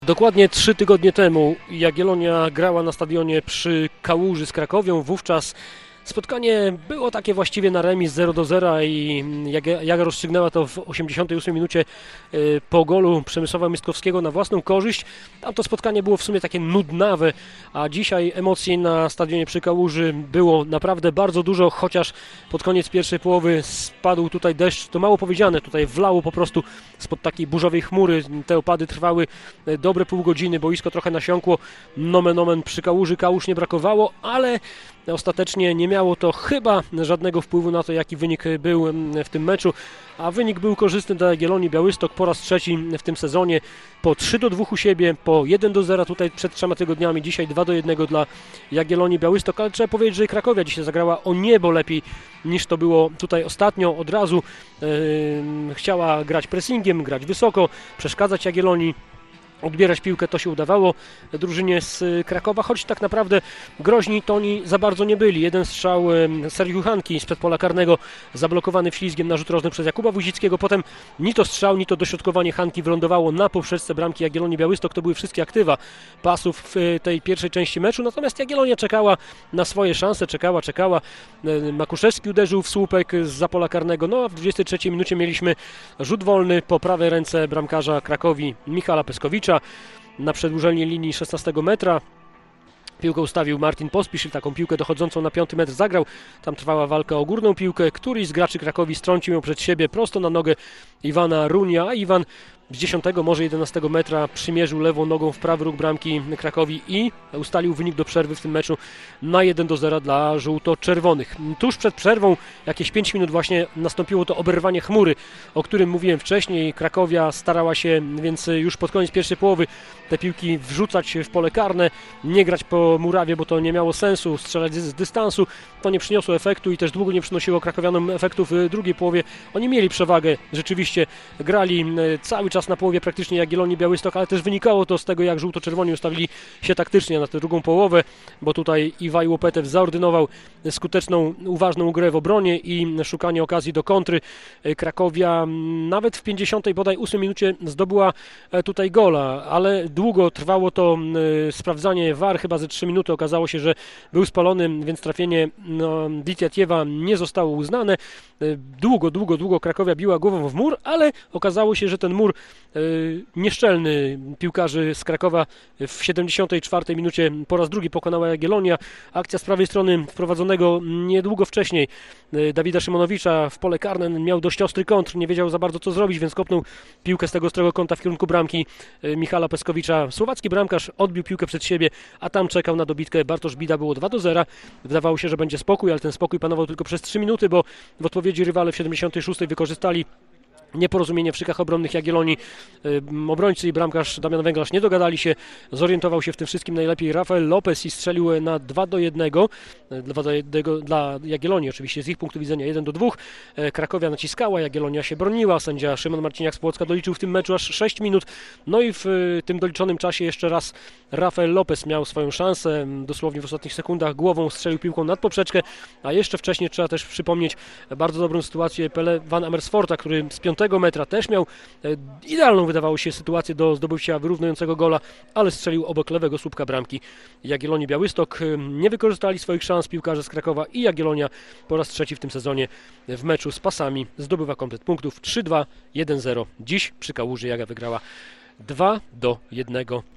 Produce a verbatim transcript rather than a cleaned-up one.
Dokładnie trzy tygodnie temu Jagiellonia grała na stadionie przy Kałuży z Krakowią. Wówczas spotkanie było takie właściwie na remis zero do zera i Jaga rozstrzygnęła to w osiemdziesiątej ósmej minucie po golu Przemysława Mystkowskiego na własną korzyść. Tam to spotkanie było w sumie takie nudnawe, a dzisiaj emocji na stadionie przy Kałuży było naprawdę bardzo dużo, chociaż pod koniec pierwszej połowy spadł tutaj deszcz. To mało powiedziane, tutaj wlało po prostu spod takiej burzowej chmury. Te opady trwały dobre pół godziny, boisko trochę nasiąkło. Nomen omen przy Kałuży kałuż nie brakowało, ale ostatecznie nie miało to chyba żadnego wpływu na to, jaki wynik był w tym meczu, a wynik był korzystny dla Jagiellonii Białystok po raz trzeci w tym sezonie, po trzy do dwóch u siebie, po jeden do zera tutaj przed trzema tygodniami, dzisiaj dwa do jednego dla Jagiellonii Białystok, ale trzeba powiedzieć, że Krakowia dzisiaj zagrała o niebo lepiej niż to było tutaj ostatnio. Od razu yy, chciała grać pressingiem, grać wysoko, przeszkadzać Jagiellonii. Odbierać piłkę to się udawało drużynie z Krakowa, choć tak naprawdę groźni to oni za bardzo nie byli. Jeden strzał Sergiu Hanki sprzed pola karnego, zablokowany wślizgiem na rzut rożny przez Jakuba Wójcickiego. Potem ni to strzał, ni to dośrodkowanie Hanki wylądowało na poprzeczce bramki Jagiellonii Białystok. To były wszystkie aktywa pasów w tej pierwszej części meczu. Natomiast Jagiellonia czekała na swoje szanse, czekała, czekała. Makuszewski uderzył w słupek zza pola karnego. No a w dwudziestej trzeciej minucie mieliśmy rzut wolny po prawej ręce bramkarza Krakowi Michala Peskowicza na przedłużenie linii szesnastego metra. Piłkę ustawił Martin Pospiszil, taką piłkę dochodzącą na piąty metr zagrał. Tam trwała walka o górną piłkę. Któryś z graczy Krakowi strącił ją przed siebie prosto na nogę Iwana Runia, a Iwan z dziesiątego, może jedenastego metra przymierzył lewą nogą w prawy róg bramki Krakowi i ustalił wynik do przerwy w tym meczu na jeden do zera dla żółto-czerwonych. Tuż przed przerwą, jakieś pięć minut właśnie, nastąpiło to oberwanie chmury, o którym mówiłem wcześniej. Krakowia starała się więc już pod koniec pierwszej połowy te piłki wrzucać w pole karne, nie grać po murawie, bo to nie miało sensu, strzelać z dystansu. To nie przyniosło efektu i też długo nie przynosiło krakowianom efektu w drugiej połowie. Oni mieli przewagę, rzeczywiście grali cały czas na połowie praktycznie Jagiellonii Białystok, ale też wynikało to z tego, jak żółto-czerwoni ustawili się taktycznie na tę drugą połowę, bo tutaj Iwaj Łopetew zaordynował skuteczną, uważną grę w obronie i szukanie okazji do kontry. Krakowia nawet w pięćdziesiątej bodaj ósmej minucie zdobyła tutaj gola, ale długo trwało to sprawdzanie V A R, chyba ze trzy minuty. Okazało się, że był spalony, więc trafienie no, Ditjatjewa nie zostało uznane. Długo, długo, długo Krakowia biła głową w mur, ale okazało się, że ten mur yy, nieszczelny piłkarzy z Krakowa w siedemdziesiątej czwartej minucie po raz drugi pokonała Jagiellonia. Akcja z prawej strony wprowadzonego niedługo wcześniej yy, Dawida Szymonowicza w pole karne miał dość ostry kontr, nie wiedział za bardzo co zrobić, więc kopnął piłkę z tego ostrego kąta w kierunku bramki yy, Michala Peskowicza. Słowacki bramkarz odbił piłkę przed siebie, a tam czekał na dobitkę Bartosz Bida. Było dwa do zera. Wydawało się, że będzie spokój, ale ten spokój panował tylko przez trzy minuty, bo w odpowiedzi rywale w siedemdziesiątej szóstej wykorzystali nieporozumienie w szykach obronnych Jagiellonii. Obrońcy i bramkarz Damian Węglarz nie dogadali się. Zorientował się w tym wszystkim najlepiej Rafael Lopez i strzelił na dwa do jednego. dwa do jednego dla Jagiellonii, oczywiście z ich punktu widzenia jeden do dwóch. Krakowia naciskała, Jagiellonia się broniła. Sędzia Szymon Marciniak z Płocka doliczył w tym meczu aż sześć minut. No i w tym doliczonym czasie jeszcze raz Rafael Lopez miał swoją szansę. Dosłownie w ostatnich sekundach głową strzelił piłką nad poprzeczkę, a jeszcze wcześniej trzeba też przypomnieć bardzo dobrą sytuację Pele van Amersfoorta, który z piątego metra też miał idealną, wydawało się, sytuację do zdobycia wyrównującego gola, ale strzelił obok lewego słupka bramki Jagiellonii Białystok. Nie wykorzystali swoich szans piłkarze z Krakowa i Jagiellonia po raz trzeci w tym sezonie w meczu z Pasami zdobywa komplet punktów. trzy dwa, jeden zero. Dziś przy Kałuży Jaga wygrała dwa do jednego.